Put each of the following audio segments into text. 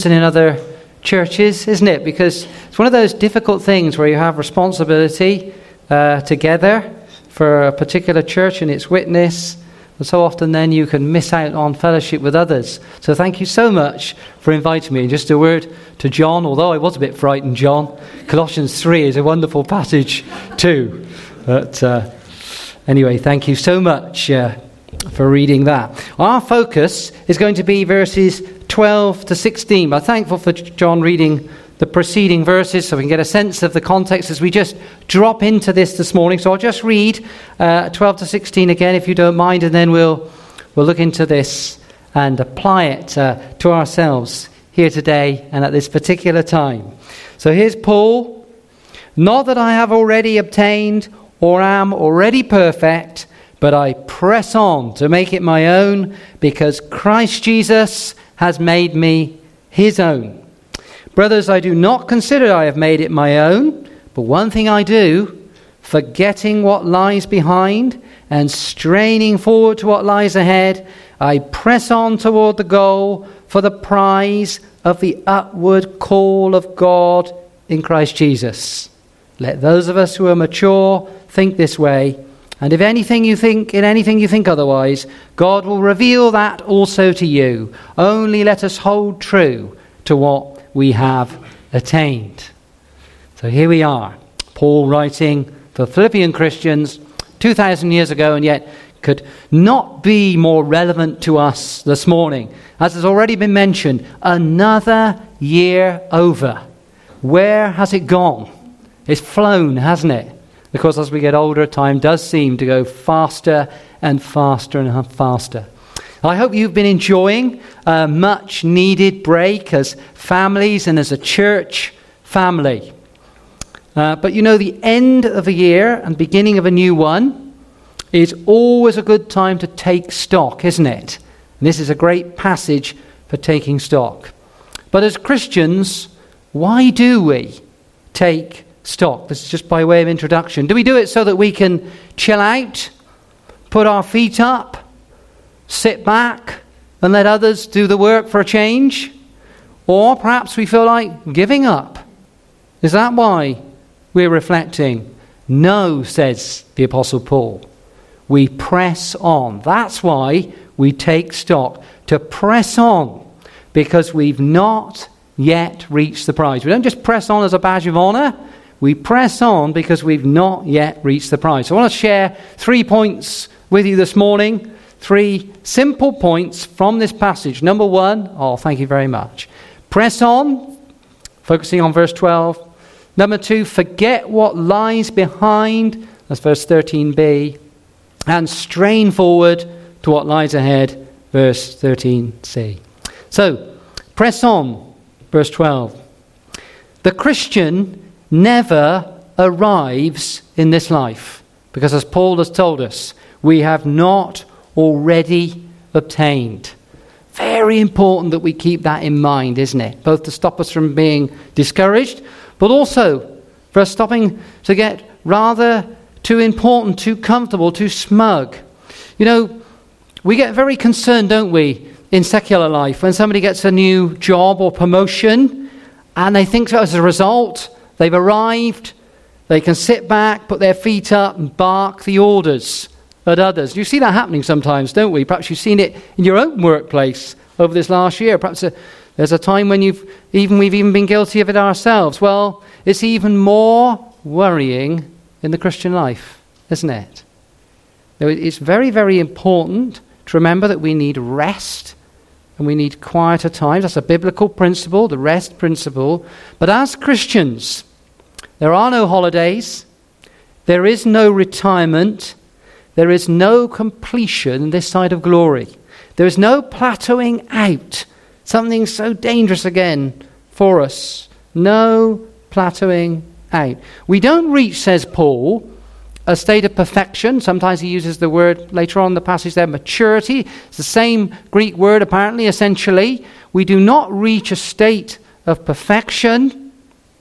and in other churches, isn't it? Because it's one of those difficult things where you have responsibility together for a particular church and its witness, and so often then you can miss out on fellowship with others. So thank you so much for inviting me. And just a word to John, although I was a bit frightened, John, Colossians 3 is a wonderful passage too. But anyway, thank you so much for reading that. Our focus is going to be verses 12 to 16. I'm thankful for John reading the preceding verses so we can get a sense of the context as we just drop into this morning. So I'll just read 12 to 16 again, if you don't mind, and then we'll look into this and apply it to ourselves here today and at this particular time. So here's Paul. Not that I have already obtained or am already perfect, but I press on to make it my own, because Christ Jesus has made me his own. Brothers, I do not consider I have made it my own, but one thing I do, forgetting what lies behind and straining forward to what lies ahead, I press on toward the goal for the prize of the upward call of God in Christ Jesus. Let those of us who are mature think this way, and if anything you think otherwise, God will reveal that also to you. Only let us hold true to what we have attained. So here we are, Paul writing for Philippian Christians 2,000 years ago, and yet could not be more relevant to us this morning. As has already been mentioned, another year over. Where has it gone? It's flown, hasn't it? Because as we get older, time does seem to go faster and faster and faster. I hope you've been enjoying a much needed break as families and as a church family. But you know, the end of a year and beginning of a new one is always a good time to take stock, isn't it? And this is a great passage for taking stock. But as Christians, why do we take stock? This is just by way of introduction. Do we do it so that we can chill out, put our feet up, sit back and let others do the work for a change? Or perhaps we feel like giving up. Is that why we're reflecting? No, says the Apostle Paul. We press on. That's why we take stock. To press on, because we've not yet reached the prize. We don't just press on as a badge of honor. We press on because we've not yet reached the prize. So I want to share 3 points with you this morning. 3 simple points from this passage. Number 1, thank you very much. Press on, focusing on verse 12. Number 2, forget what lies behind, that's verse 13b, and strain forward to what lies ahead, verse 13c. So, press on, verse 12. The Christian never arrives in this life, because as Paul has told us, we have not already obtained. Very important that we keep that in mind, isn't it? Both to stop us from being discouraged, but also for us stopping to get rather too important, too comfortable, too smug. You know, we get very concerned, don't we, in secular life when somebody gets a new job or promotion and they think that as a result they've arrived, they can sit back, put their feet up and bark the orders at others. You see that happening sometimes, don't we? Perhaps you've seen it in your own workplace over this last year. Perhaps there's a time when we've even been guilty of it ourselves. Well, it's even more worrying in the Christian life, isn't it? It's very, very important to remember that we need rest and we need quieter times. That's a biblical principle, the rest principle. But as Christians, there are no holidays. There is no retirement. There is no completion this side of glory. There is no plateauing out. Something so dangerous again for us. No plateauing out. We don't reach, says Paul, a state of perfection. Sometimes he uses the word later on in the passage there, maturity. It's the same Greek word apparently, essentially. We do not reach a state of perfection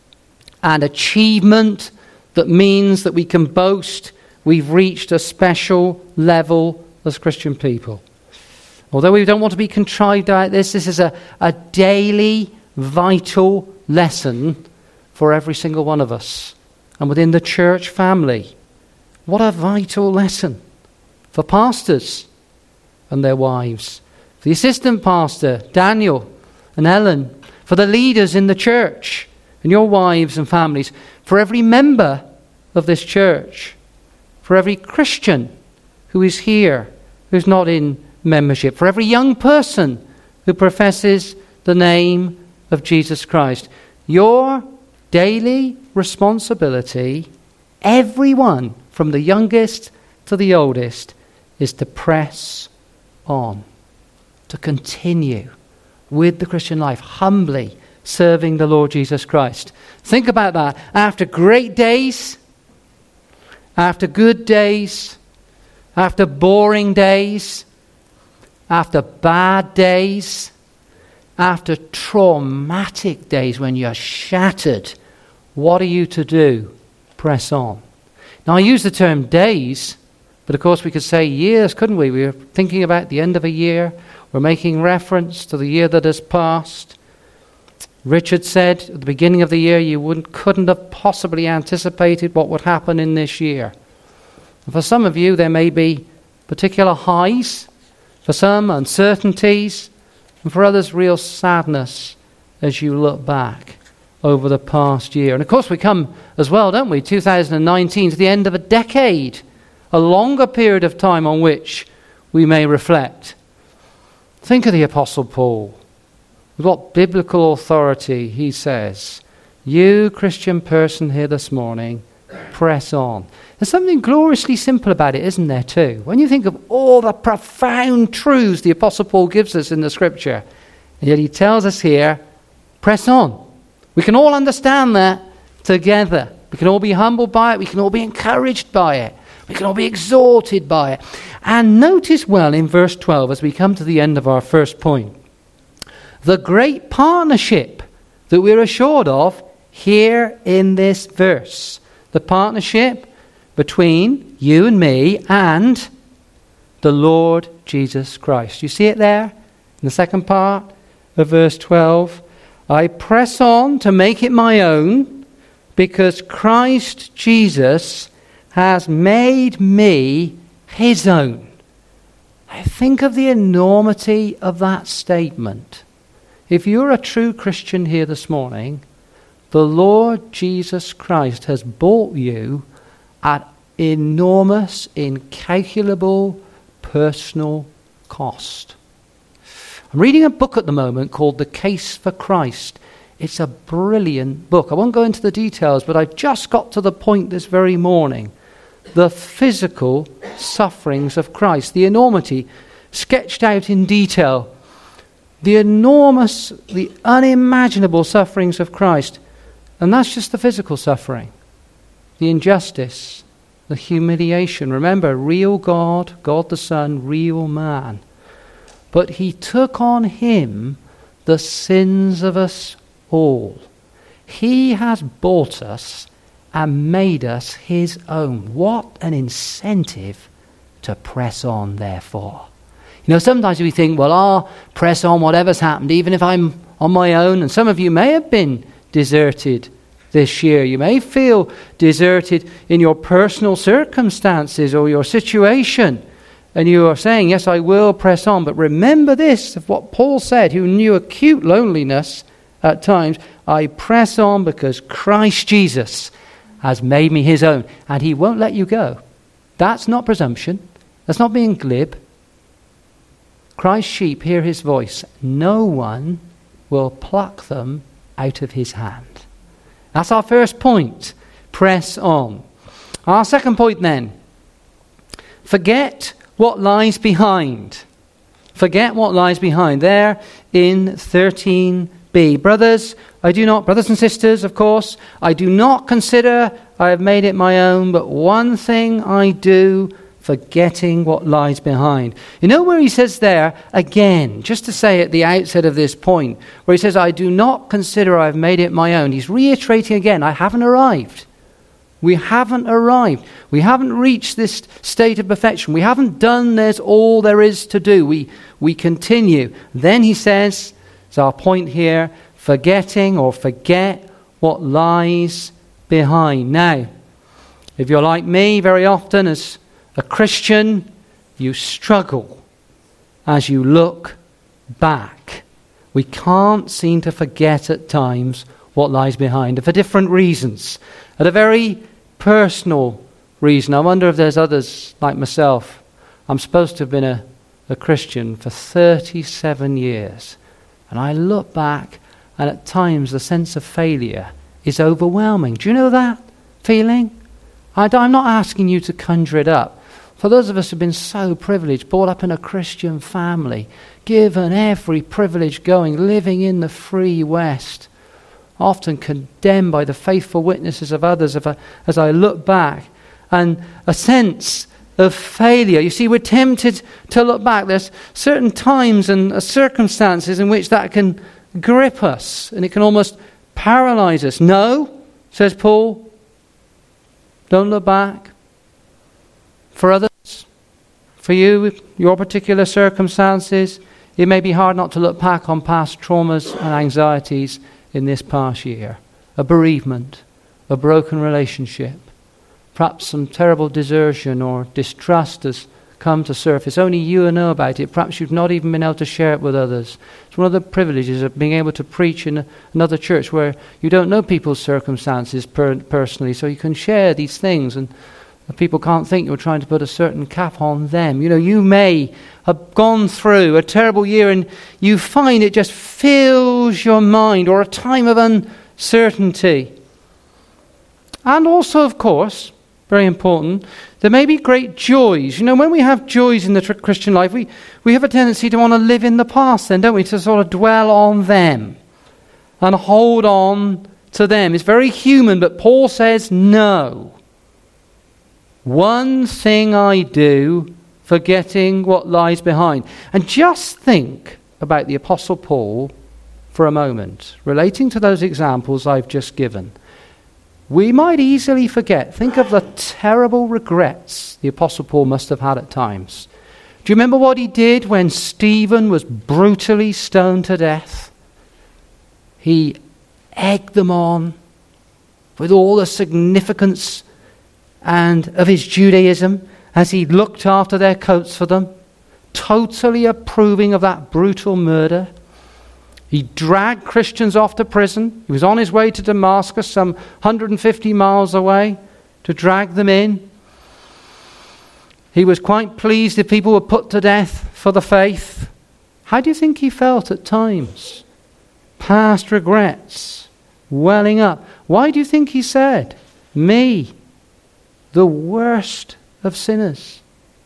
and achievement that means that we can boast we've reached a special level as Christian people. Although we don't want to be contrived like this is a daily vital lesson for every single one of us. And within the church family, what a vital lesson for pastors and their wives, for the assistant pastor, Daniel and Ellen, for the leaders in the church and your wives and families, for every member of this church, for every Christian who is here, who's not in membership, for every young person who professes the name of Jesus Christ. Your daily responsibility, everyone from the youngest to the oldest, is to press on, to continue with the Christian life, humbly serving the Lord Jesus Christ. Think about that. After great days, after good days, after boring days, after bad days, after traumatic days when you're shattered, what are you to do? Press on. Now, I use the term days, but of course we could say years, couldn't we? We're thinking about the end of a year. We're making reference to the year that has passed. Richard said at the beginning of the year, you couldn't have possibly anticipated what would happen in this year. And for some of you, there may be particular highs, for some uncertainties, and for others real sadness as you look back over the past year. And of course we come as well, don't we, 2019, to the end of a decade, a longer period of time on which we may reflect. Think of the Apostle Paul. With what biblical authority he says, you Christian person here this morning, press on. There's something gloriously simple about it, isn't there, too? When you think of all the profound truths the Apostle Paul gives us in the Scripture, and yet he tells us here, press on. We can all understand that together. We can all be humbled by it. We can all be encouraged by it. We can all be exhorted by it. And notice well in verse 12, as we come to the end of our first point, the great partnership that we're assured of here in this verse. The partnership between you and me and the Lord Jesus Christ. You see it there in the second part of verse 12. I press on to make it my own because Christ Jesus has made me his own. I think of the enormity of that statement. If you're a true Christian here this morning, the Lord Jesus Christ has bought you at enormous, incalculable personal cost. I'm reading a book at the moment called The Case for Christ. It's a brilliant book. I won't go into the details, but I just got to the point this very morning. The physical sufferings of Christ, the enormity, sketched out in detail. The enormous, the unimaginable sufferings of Christ. And that's just the physical suffering. The injustice, the humiliation. Remember, real God, God the Son, real man. But he took on him the sins of us all. He has bought us and made us his own. What an incentive to press on, therefore. You know, sometimes we think, well, I'll press on whatever's happened, even if I'm on my own. And some of you may have been deserted this year. You may feel deserted in your personal circumstances or your situation. And you are saying, yes, I will press on. But remember this, of what Paul said, who knew acute loneliness at times. I press on because Christ Jesus has made me his own. And he won't let you go. That's not presumption. That's not being glib. Christ's sheep hear his voice. No one will pluck them out of his hand. That's our first point. Press on. Our second point then. Forget what lies behind. Forget what lies behind. There in 13b. Brothers and sisters, of course, I do not consider I have made it my own, but one thing I do, forgetting what lies behind. You know where he says there, again, just to say at the outset of this point, where he says, I do not consider I've made it my own. He's reiterating again, I haven't arrived. We haven't arrived. We haven't reached this state of perfection. We haven't done this all there is to do. We continue. Then he says, it's our point here, forgetting or forget what lies behind. Now, if you're like me, very often as a Christian, you struggle as you look back. We can't seem to forget at times what lies behind, and for different reasons. At a very personal reason, I wonder if there's others like myself. I'm supposed to have been a Christian for 37 years, and I look back, and at times the sense of failure is overwhelming. Do you know that feeling? I'm not asking you to conjure it up. For those of us who've been so privileged, brought up in a Christian family, given every privilege going, living in the free West, often condemned by the faithful witnesses of others as I look back, and a sense of failure. You see, we're tempted to look back. There's certain times and circumstances in which that can grip us, and it can almost paralyze us. No, says Paul, don't look back. For others, for you, your particular circumstances, it may be hard not to look back on past traumas and anxieties in this past year. A bereavement, a broken relationship, perhaps some terrible desertion or distrust has come to surface. Only you know about it. Perhaps you've not even been able to share it with others. It's one of the privileges of being able to preach in another church where you don't know people's circumstances personally, so you can share these things, and people can't think you're trying to put a certain cap on them. You know, you may have gone through a terrible year and you find it just fills your mind, or a time of uncertainty. And also, of course, very important, there may be great joys. You know, when we have joys in the Christian life, we have a tendency to want to live in the past then, don't we? To sort of dwell on them and hold on to them. It's very human, but Paul says no. One thing I do, forgetting what lies behind. And just think about the Apostle Paul for a moment, relating to those examples I've just given. We might easily forget. Think of the terrible regrets the Apostle Paul must have had at times. Do you remember what he did when Stephen was brutally stoned to death? He egged them on with all the significance and of his Judaism as he looked after their coats for them, totally approving of that brutal murder. He dragged Christians off to prison. He was on his way to Damascus, some 150 miles away, to drag them in. He was quite pleased if people were put to death for the faith. How do you think he felt at times? Past regrets welling up. Why do you think he said, "Me, the worst of sinners"?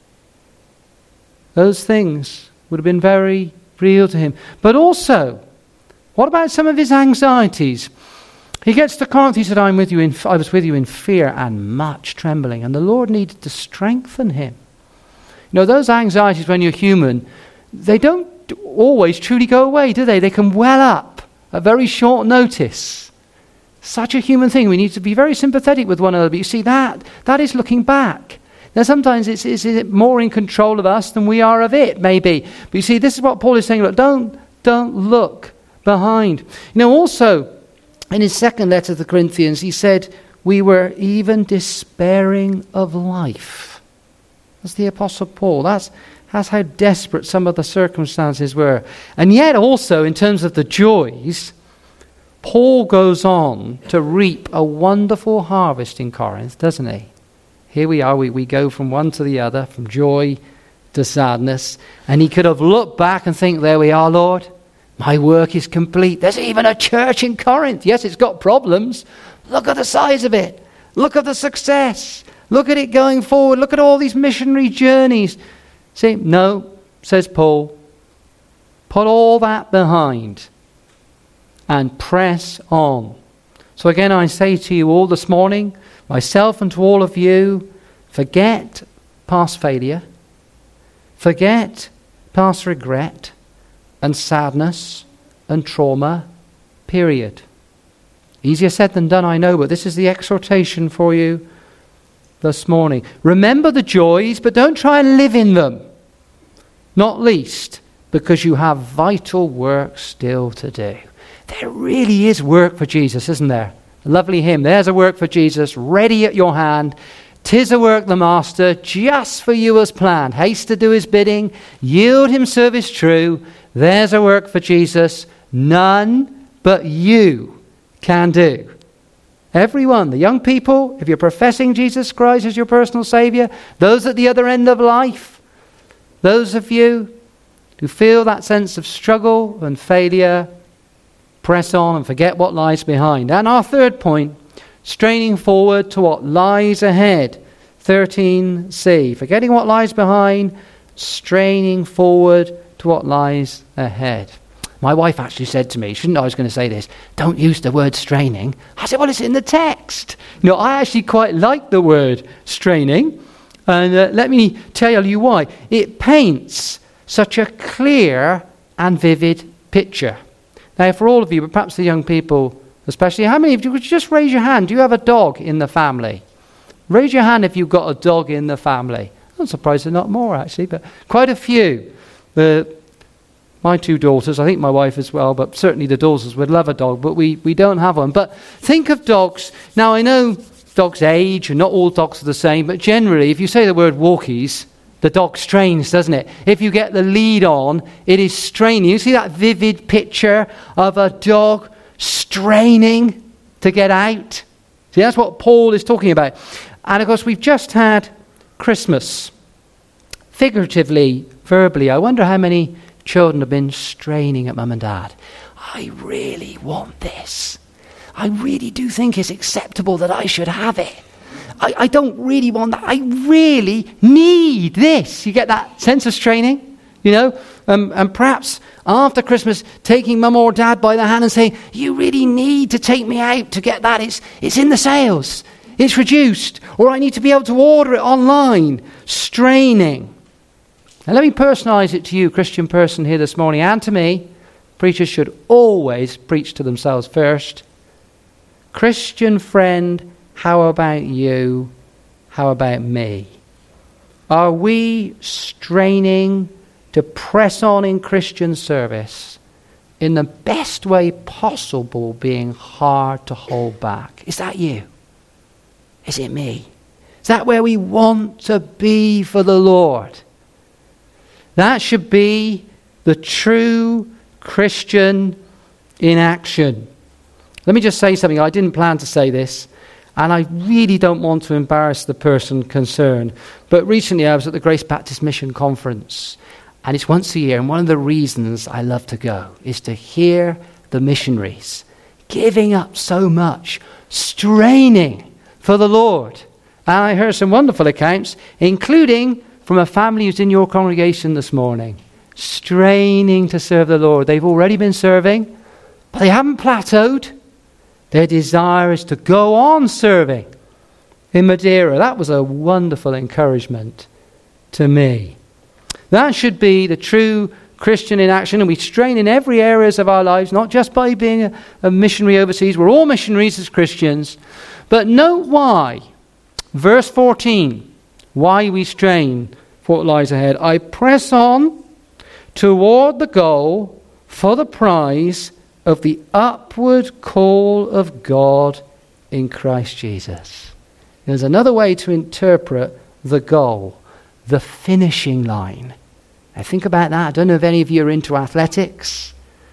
Those things would have been very real to him. But also, what about some of his anxieties? He gets to Corinth, he said, I was with you in fear and much trembling. And the Lord needed to strengthen him. You know, those anxieties when you're human, they don't always truly go away, do they? They can well up at very short notice. Such a human thing. We need to be very sympathetic with one another. But you see, that is looking back. Now, sometimes it's more in control of us than we are of it, maybe. But you see, this is what Paul is saying. Look, don't look behind. You know, also, in his second letter to the Corinthians, he said, we were even despairing of life. That's the Apostle Paul. That's how desperate some of the circumstances were. And yet also, in terms of the joys, Paul goes on to reap a wonderful harvest in Corinth, doesn't he? Here we are, we go from one to the other, from joy to sadness. And he could have looked back and think, there we are, Lord. My work is complete. There's even a church in Corinth. Yes, it's got problems. Look at the size of it. Look at the success. Look at it going forward. Look at all these missionary journeys. See, no, says Paul, put all that behind and press on. So again, I say to you all this morning, myself and to all of you, forget past failure, forget past regret and sadness and trauma, period. Easier said than done, I know, but this is the exhortation for you this morning. Remember the joys, but don't try and live in them. Not least because you have vital work still to do. There really is work for Jesus, isn't there? A lovely hymn. There's a work for Jesus, ready at your hand. 'Tis a work the Master just for you has planned. Haste to do his bidding, yield him service true. There's a work for Jesus, none but you can do. Everyone, the young people, if you're professing Jesus Christ as your personal Saviour, those at the other end of life, those of you who feel that sense of struggle and failure, press on and forget what lies behind. And our third point, straining forward to what lies ahead. 13c, forgetting what lies behind, straining forward to what lies ahead. My wife actually said to me, shouldn't I was going to say this, don't use the word straining. I said, well, it's in the text. I actually quite like the word straining. And let me tell you why. It paints such a clear and vivid picture. Now, for all of you, but perhaps the young people especially, how many of you, could you just raise your hand? Do you have a dog in the family? Raise your hand if you've got a dog in the family. I'm surprised there's not more, actually, but quite a few. My two daughters, I think my wife as well, but certainly the daughters would love a dog, but we don't have one. But think of dogs. Now, I know dogs age, and not all dogs are the same, but generally, if you say the word walkies, the dog strains, doesn't it? If you get the lead on, it is straining. You see that vivid picture of a dog straining to get out? See, that's what Paul is talking about. And of course, we've just had Christmas. Figuratively, verbally, I wonder how many children have been straining at mum and dad. I really want this. I really do think it's acceptable that I should have it. I don't really want that. I really need this. You get that sense of straining, and perhaps after Christmas, taking mum or dad by the hand and saying, you really need to take me out to get that. It's in the sales. It's reduced. Or I need to be able to order it online. Straining. Now let me personalize it to you, Christian person here this morning, and to me. Preachers should always preach to themselves first. Christian friend, how about you? How about me? Are we straining to press on in Christian service in the best way possible, being hard to hold back? Is that you? Is it me? Is that where we want to be for the Lord? That should be the true Christian in action. Let me just say something. I didn't plan to say this, and I really don't want to embarrass the person concerned. But recently I was at the Grace Baptist Mission Conference, and it's once a year, and one of the reasons I love to go is to hear the missionaries giving up so much, straining for the Lord. And I heard some wonderful accounts, including from a family who's in your congregation this morning, straining to serve the Lord. They've already been serving, but they haven't plateaued. Their desire is to go on serving in Madeira. That was a wonderful encouragement to me. That should be the true Christian in action, and we strain in every areas of our lives, not just by being a missionary overseas. We're all missionaries as Christians. But note why. Verse 14. Why we strain for what lies ahead. I press on toward the goal for the prize of the upward call of God in Christ Jesus. There's another way to interpret the goal, the finishing line. Now think about that. I don't know if any of you are into athletics.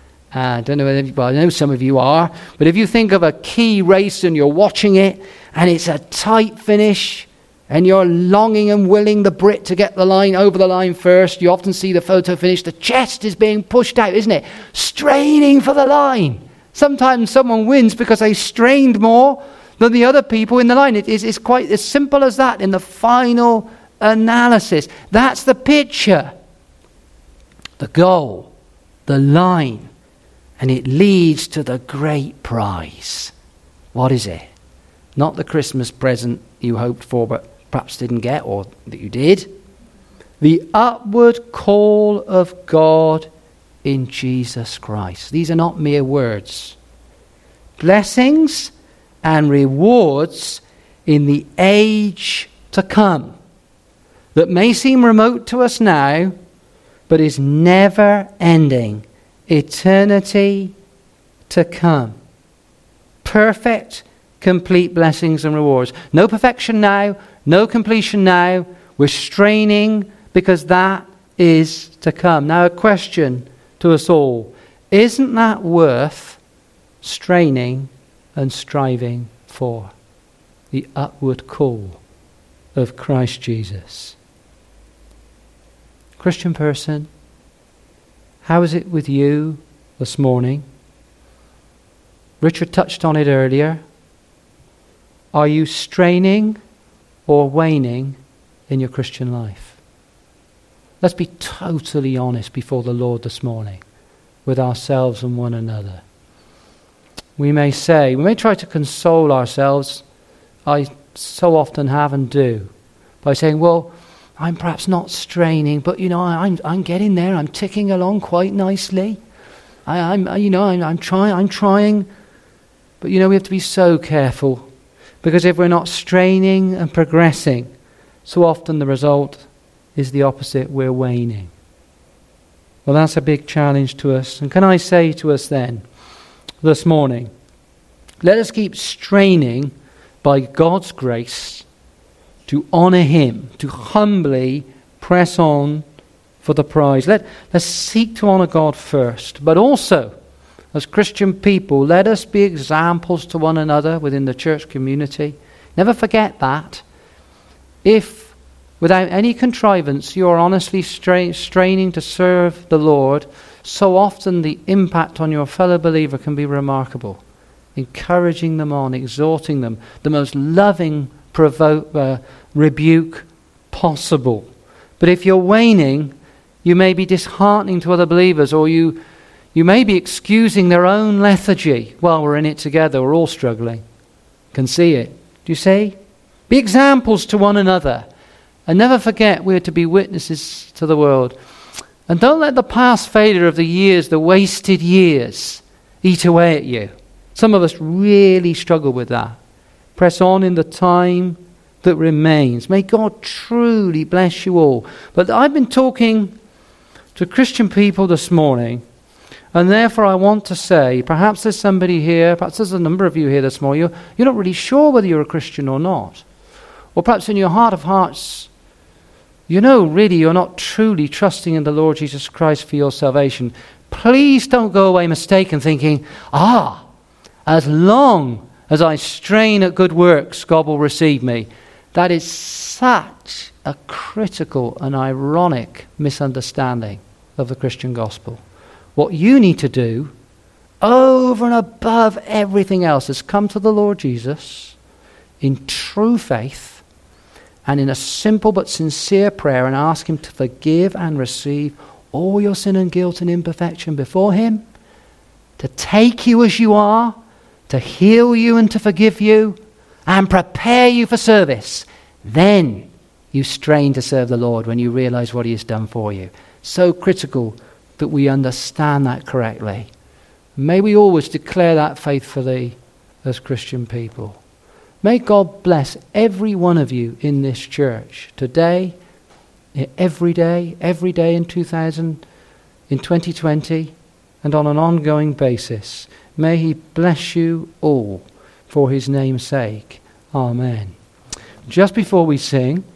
I don't know well, I know some of you are. But if you think of a key race and you're watching it and it's a tight finish and you're longing and willing the Brit to get the line over the line first, you often see the photo finish. The chest is being pushed out, isn't it? Straining for the line. Sometimes someone wins because they strained more than the other people in the line. It's quite as simple as that in the final analysis. That's the picture. The goal, the line, and it leads to the great prize. What is it? Not the Christmas present you hoped for but perhaps didn't get, or that you did. The upward call of God in Jesus Christ. These are not mere words. Blessings and rewards in the age to come that may seem remote to us now, but is never ending. Eternity to come. Perfect, complete blessings and rewards. No perfection now, no completion now. We're straining because that is to come. Now a question to us all. Isn't that worth straining and striving for? The upward call of Christ Jesus. Christian person, how is it with you this morning? Richard touched on it earlier. Are you straining or waning in your Christian life? Let's be totally honest before the Lord this morning with ourselves and one another. We may try to console ourselves, I so often have and do, by saying, well, I'm perhaps not straining, but I'm getting there. I'm ticking along quite nicely. I'm trying. But we have to be so careful, because if we're not straining and progressing, so often the result is the opposite. We're waning. Well, that's a big challenge to us. And can I say to us then, this morning, let us keep straining by God's grace to honour Him, to humbly press on for the prize. Let's seek to honour God first, but also, as Christian people, let us be examples to one another within the church community. Never forget that. If, without any contrivance, you are honestly straining to serve the Lord, so often the impact on your fellow believer can be remarkable. Encouraging them on, exhorting them, the most loving rebuke possible. But if you're waning, you may be disheartening to other believers, or you may be excusing their own lethargy. Well, we're in it together, we're all struggling. Can see it. Do you see? Be examples to one another. And never forget we're to be witnesses to the world. And don't let the past failure of the years, the wasted years, eat away at you. Some of us really struggle with that. Press on in the time that remains. May God truly bless you all. But I've been talking to Christian people this morning, and therefore I want to say, perhaps there's somebody here, perhaps there's a number of you here this morning, you're not really sure whether you're a Christian or not. Or perhaps in your heart of hearts, really you're not truly trusting in the Lord Jesus Christ for your salvation. Please don't go away mistaken thinking, as long as I strain at good works, God will receive me. That is such a critical and ironic misunderstanding of the Christian gospel. What you need to do, over and above everything else, is come to the Lord Jesus in true faith and in a simple but sincere prayer and ask Him to forgive and receive all your sin and guilt and imperfection before Him, to take you as you are, to heal you and to forgive you, and prepare you for service. Then you strain to serve the Lord when you realize what He has done for you. So critical that we understand that correctly. May we always declare that faithfully as Christian people. May God bless every one of you in this church today, every day in 2020, and on an ongoing basis. May He bless you all for His name's sake. Amen. Just before we sing,